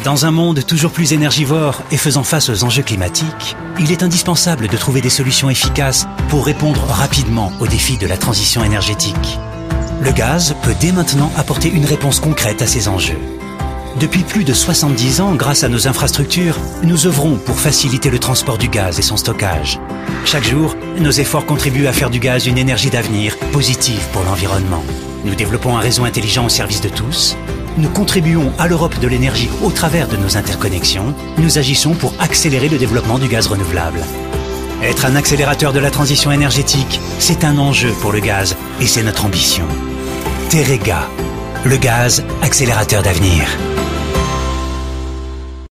Dans un monde toujours plus énergivore et faisant face aux enjeux climatiques, il est indispensable de trouver des solutions efficaces pour répondre rapidement aux défis de la transition énergétique. Le gaz peut dès maintenant apporter une réponse concrète à ces enjeux. Depuis plus de 70 ans, grâce à nos infrastructures, nous œuvrons pour faciliter le transport du gaz et son stockage. Chaque jour, nos efforts contribuent à faire du gaz une énergie d'avenir positive pour l'environnement. Nous développons un réseau intelligent au service de tous. Nous contribuons à l'Europe de l'énergie au travers de nos interconnexions. Nous agissons pour accélérer le développement du gaz renouvelable. Être un accélérateur de la transition énergétique, c'est un enjeu pour le gaz et c'est notre ambition. Teréga, le gaz accélérateur d'avenir.